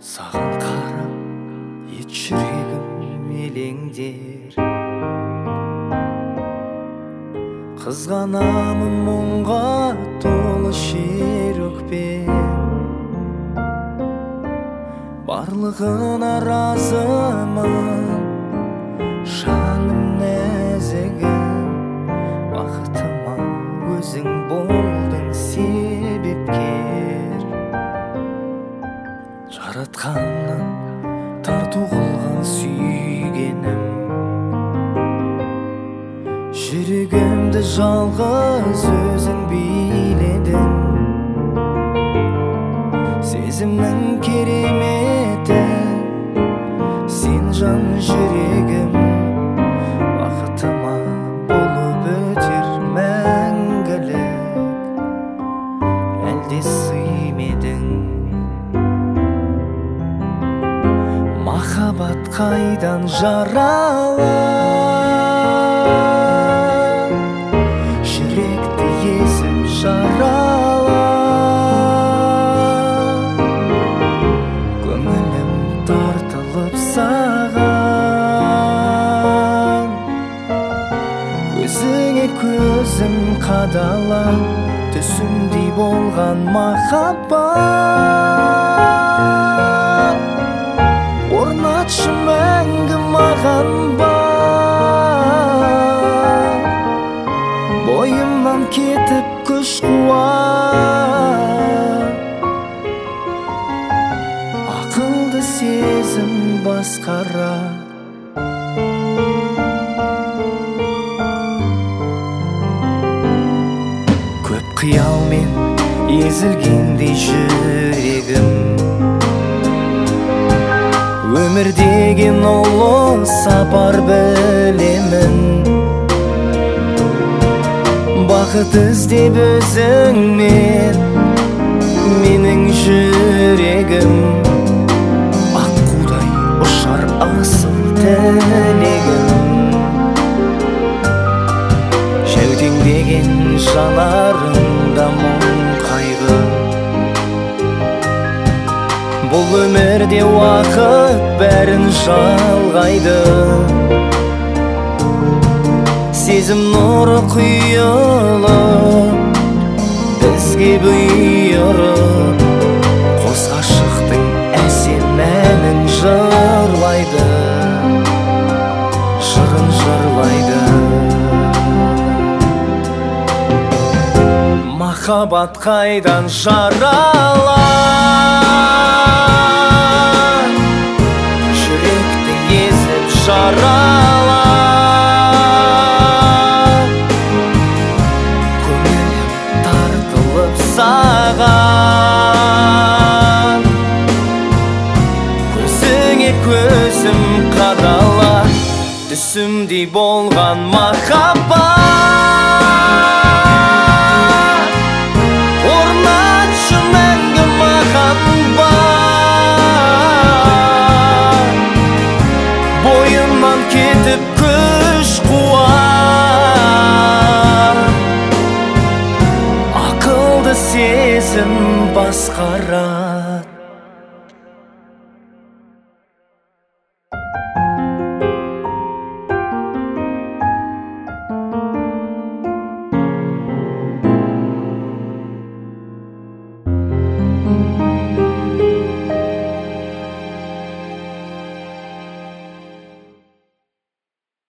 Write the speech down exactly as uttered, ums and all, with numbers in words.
Саған қарап ет жүрегім елеңдер. Қызғанамын мұңға толы шер өкпем, барлығына разымын, жаным нәзігім. Бақытыма өзің болдың себепкер, жаратқаннан тарту қылған сүйгенім. Жүрегімді жалғыз өзің биледің, сезімнің кереметі сен жан жүрегім. Бақытыма болып өтер мәңгілік, әлде сыймедің. Махаббат қайдан жаралар, жүректі езіп жаралар. Көңілім тартылып саған, көзіңе көзім қадала. Түсімдей болған махаббат, орнатшы мәңгі маған бар. Бойымнан кетіп күш қуат, ақылды сезім басқара. Көп қиялмен езілгендей жүрегім, өмір деген ұлы сапар білемін. Бақыт іздеп өзіңмен менің жүрегім, аққудай ұшар асыл тілегім. Жәутеңдеген жанарыңда мұң қайғы, бұл өмірде уақыт бәрін жалғайды. Сезім нұры құйылып, бізге бұйырып, қос ғашықтың әсем әнін жырлайды, жырын жырлайды. Махаббат қайдан жаралар, жүректі езіп жаралар. Көңілім тартылып саған, көзіңе көзім қадала. Түсімдей болған махаббат, орнатшы мәңгі маған бар. Бойымнан кетіп күш қуат, ақылды сезім басқарат.